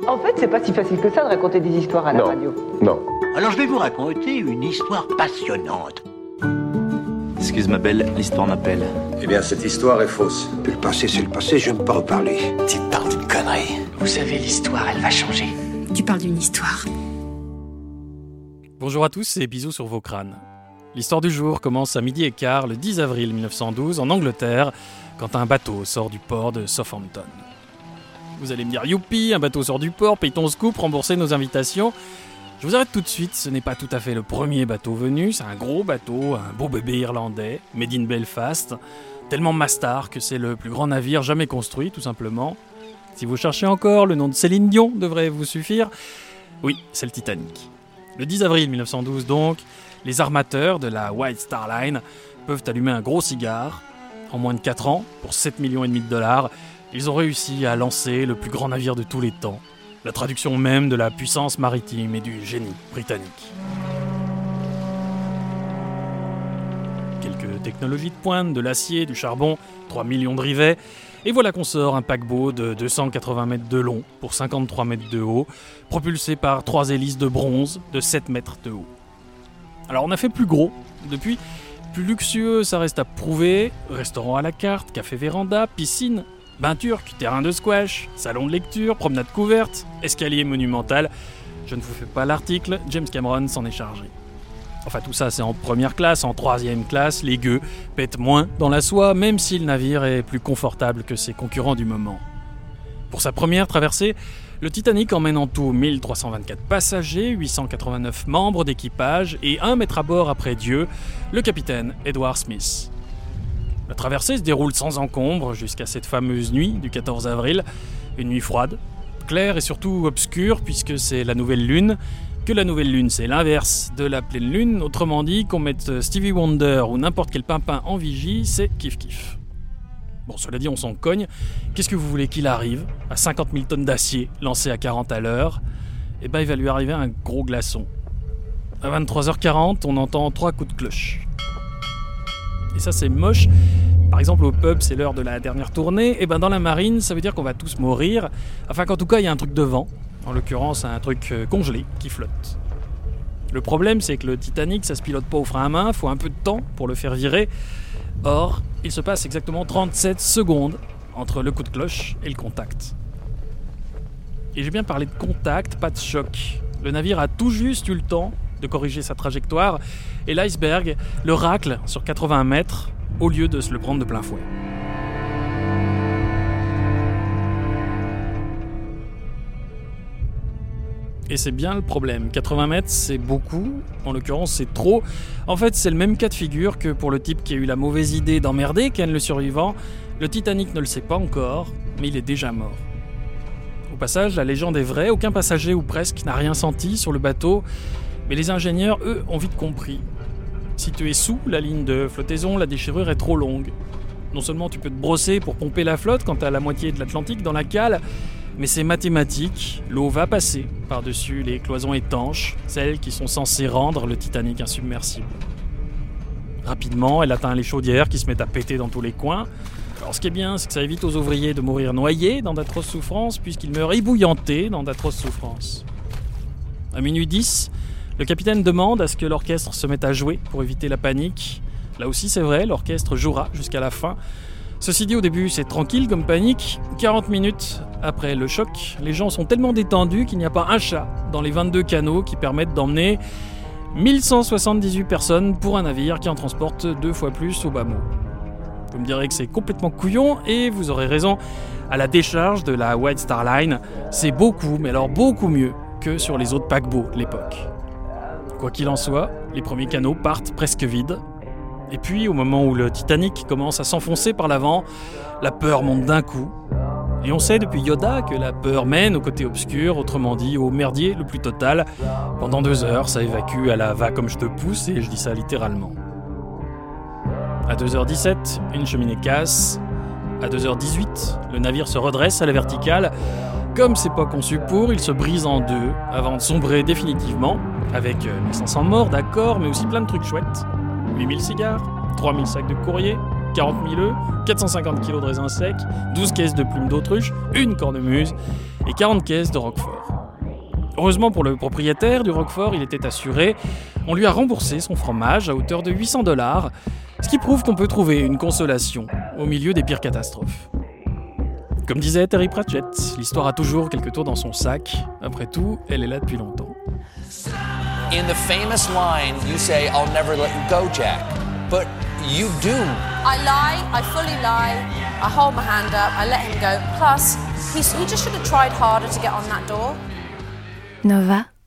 En fait, c'est pas si facile que ça de raconter des histoires à la radio. Non. Alors je vais vous raconter une histoire passionnante. Excuse ma belle, l'histoire m'appelle. Eh bien, cette histoire est fausse. Le passé, c'est le passé, je n'aime pas reparler. Tu parles d'une connerie. Vous savez, l'histoire, elle va changer. Tu parles d'une histoire. Bonjour à tous et bisous sur vos crânes. L'histoire du jour commence à 12h15 le 10 avril 1912 en Angleterre, quand un bateau sort du port de Southampton. Vous allez me dire, youpi, un bateau sort du port, paye ton scoop, remboursez nos invitations. Je vous arrête tout de suite, ce n'est pas tout à fait le premier bateau venu, c'est un gros bateau, un beau bébé irlandais, made in Belfast, tellement mastard que c'est le plus grand navire jamais construit, tout simplement. Si vous cherchez encore, le nom de Céline Dion devrait vous suffire. Oui, c'est le Titanic. Le 10 avril 1912 donc, les armateurs de la White Star Line peuvent allumer un gros cigare. En moins de 4 ans, pour 7,5 millions de dollars, ils ont réussi à lancer le plus grand navire de tous les temps. La traduction même de la puissance maritime et du génie britannique. Quelques technologies de pointe, de l'acier, du charbon, 3 millions de rivets, et voilà qu'on sort un paquebot de 280 mètres de long pour 53 mètres de haut, propulsé par 3 hélices de bronze de 7 mètres de haut. Alors on a fait plus gros, depuis, plus luxueux ça reste à prouver, restaurant à la carte, café véranda, piscine, bain turc, terrain de squash, salon de lecture, promenade couverte, escalier monumental. Je ne vous fais pas l'article, James Cameron s'en est chargé. Enfin tout ça c'est en première classe, en troisième classe, les gueux pètent moins dans la soie, même si le navire est plus confortable que ses concurrents du moment. Pour sa première traversée, le Titanic emmène en tout 1324 passagers, 889 membres d'équipage et un maître à bord après Dieu, le capitaine Edward Smith. La traversée se déroule sans encombre jusqu'à cette fameuse nuit du 14 avril, une nuit froide, claire et surtout obscure puisque c'est la nouvelle lune, que la nouvelle lune c'est l'inverse de la pleine lune, autrement dit qu'on mette Stevie Wonder ou n'importe quel pimpin en vigie, c'est kiff-kiff. Bon, cela dit, on s'en cogne. Qu'est-ce que vous voulez qu'il arrive à 50 000 tonnes d'acier lancé à 40 à l'heure? Eh ben, il va lui arriver un gros glaçon. À 23h40, on entend 3 coups de cloche. Et ça, c'est moche. Par exemple, au pub, c'est l'heure de la dernière tournée. Et ben, dans la marine, ça veut dire qu'on va tous mourir. Enfin, qu'en tout cas, il y a un truc devant. En l'occurrence, un truc congelé qui flotte. Le problème, c'est que le Titanic, ça se pilote pas au frein à main. Faut un peu de temps pour le faire virer. Or, il se passe exactement 37 secondes entre le coup de cloche et le contact. Et j'ai bien parlé de contact, pas de choc. Le navire a tout juste eu le temps de corriger sa trajectoire et l'iceberg le racle sur 80 mètres au lieu de se le prendre de plein fouet. Et c'est bien le problème. 80 mètres, c'est beaucoup. En l'occurrence, c'est trop. En fait, c'est le même cas de figure que pour le type qui a eu la mauvaise idée d'emmerder Ken le survivant. Le Titanic ne le sait pas encore, mais il est déjà mort. Au passage, la légende est vraie. Aucun passager ou presque n'a rien senti sur le bateau. Mais les ingénieurs, eux, ont vite compris. Si tu es sous la ligne de flottaison, la déchirure est trop longue. Non seulement tu peux te brosser pour pomper la flotte quand t'as la moitié de l'Atlantique dans la cale, mais c'est mathématique, l'eau va passer par-dessus les cloisons étanches, celles qui sont censées rendre le Titanic insubmersible. Rapidement, elle atteint les chaudières qui se mettent à péter dans tous les coins. Alors ce qui est bien, c'est que ça évite aux ouvriers de mourir noyés dans d'atroces souffrances, puisqu'ils meurent ébouillantés dans d'atroces souffrances. À minuit 10, le capitaine demande à ce que l'orchestre se mette à jouer pour éviter la panique. Là aussi c'est vrai, l'orchestre jouera jusqu'à la fin. Ceci dit, au début, c'est tranquille comme panique. 40 minutes après le choc, les gens sont tellement détendus qu'il n'y a pas un chat dans les 22 canaux qui permettent d'emmener 1178 personnes pour un navire qui en transporte 2 fois plus au bas mot. Vous me direz que c'est complètement couillon, et vous aurez raison. À la décharge de la White Star Line, c'est beaucoup, mais alors beaucoup mieux que sur les autres paquebots de l'époque. Quoi qu'il en soit, les premiers canaux partent presque vides. Et puis, au moment où le Titanic commence à s'enfoncer par l'avant, la peur monte d'un coup. Et on sait depuis Yoda que la peur mène au côté obscur, autrement dit au merdier le plus total. Pendant 2 heures, ça évacue à la va comme je te pousse, et je dis ça littéralement. À 2h17, une cheminée casse. À 2h18, le navire se redresse à la verticale. Comme c'est pas conçu pour, il se brise en 2 avant de sombrer définitivement, avec 1500 morts, d'accord, mais aussi plein de trucs chouettes. 8000 cigares, 3000 sacs de courrier, 40 000 œufs, 450 kilos de raisins secs, 12 caisses de plumes d'autruche, une cornemuse et 40 caisses de Roquefort. Heureusement pour le propriétaire du Roquefort, il était assuré. On lui a remboursé son fromage à hauteur de $800, ce qui prouve qu'on peut trouver une consolation au milieu des pires catastrophes. Comme disait Terry Pratchett, l'histoire a toujours quelques tours dans son sac. Après tout, elle est là depuis longtemps. In the famous line, you say, "I'll never let you go, Jack." But you do. I lie, I fully lie, I hold my hand up, I let him go. Plus, he just should have tried harder to get on that door. Nova.